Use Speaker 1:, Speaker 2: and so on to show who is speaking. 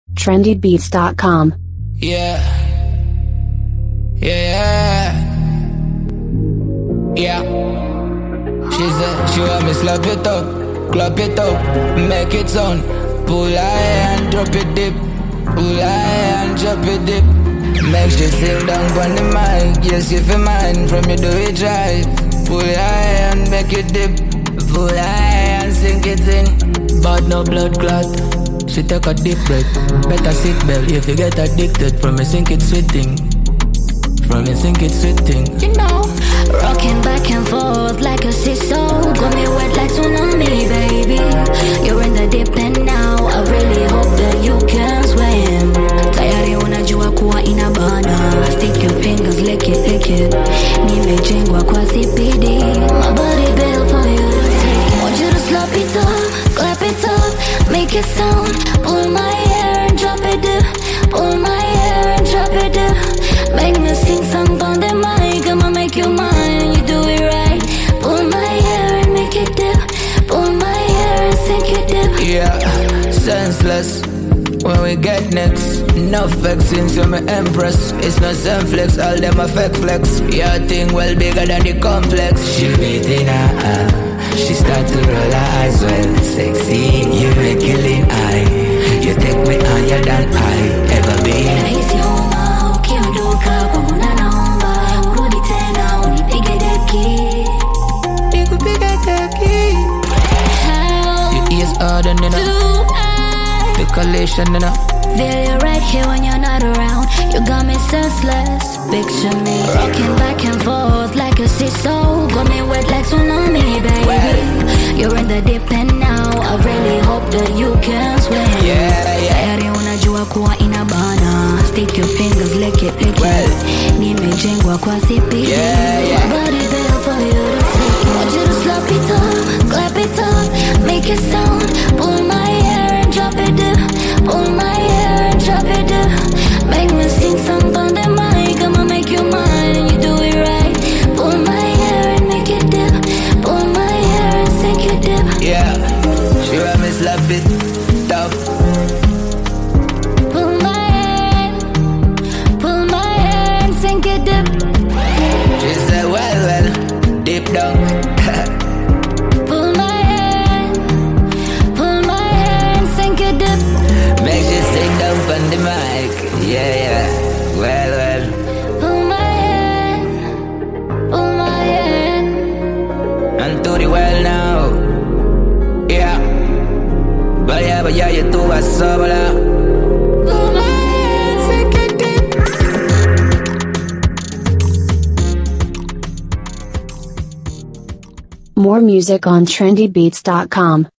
Speaker 1: trendybeats.com.
Speaker 2: Yeah. Yeah. Yeah. She said she want me slap it up, clap it up, make it sound. Pull high and drop it deep. Pull high and drop it deep. Make she sing down on the mic. Yes, if you mind, from you do it right. Pull high and make it dip. Pull high and sink it in. But no blood clot. She take a deep breath. Better sit bell if you get addicted. From me sink it sweet thing. From me sink it sweet thing.
Speaker 3: You know, rocking back and forth like a seesaw. Got me wet like tsunami, baby. You're in the deep end now. I really hope that you can swim. Tayari unajua kuwa inabana. Stick your fingers, lick it. Nimejengwa kwa CPD. My body built for you to take. Want you to slap it up, clap it up, make it sound. Pull my hair and drop it down. Pull my hair and drop it down. Make me sing something on the mic. I'ma make you mine and you do it right. Pull my hair and make it dip. Pull my hair and sink it dip.
Speaker 2: Yeah, senseless. When we get next, no vexing, so me empress. It's no flex, all them a fake flex. Your thing well bigger than the complex. She beating her, she start to roll her eyes well. Sexy, you make killing eye. You take me higher than I ever been.
Speaker 3: Rahisi homa, ukiondoka kwangu na naomba urudi tena unipige deki.
Speaker 2: Nikupige deki. Your ears harder than the collation in a
Speaker 3: feel you right here when you're not around. You got me senseless. Picture me rocking back and forth like a seesaw. Got me wet like tsunami, baby. You're in the deep end now. I really hope that you can swim. Tayari unajua kuwa inabana. Stick your fingers, lick it. Nimejengwa kwa CPD. My body built for you to take. Want you to slap it up, clap it up, make it sound. Pull my hair and drop it down. Pull my hair and drop it down. Make me sing something on the mic. I'ma make you mine and you do it right. Pull my hair and make it dip. Pull my hair and sink it dip.
Speaker 2: Yeah, she want me slap it tough.
Speaker 3: Pull my hair and sink it dip.
Speaker 2: She said well, deep down.
Speaker 3: Pull my hair and sink it dip.
Speaker 2: Make you sing down from the mic. Yeah, well.
Speaker 3: Pull my hand.
Speaker 2: And to the well now. Yeah. But yeah, you do a sober.
Speaker 3: Pull my hand, sink it dip.
Speaker 1: More music on trendybeats.com.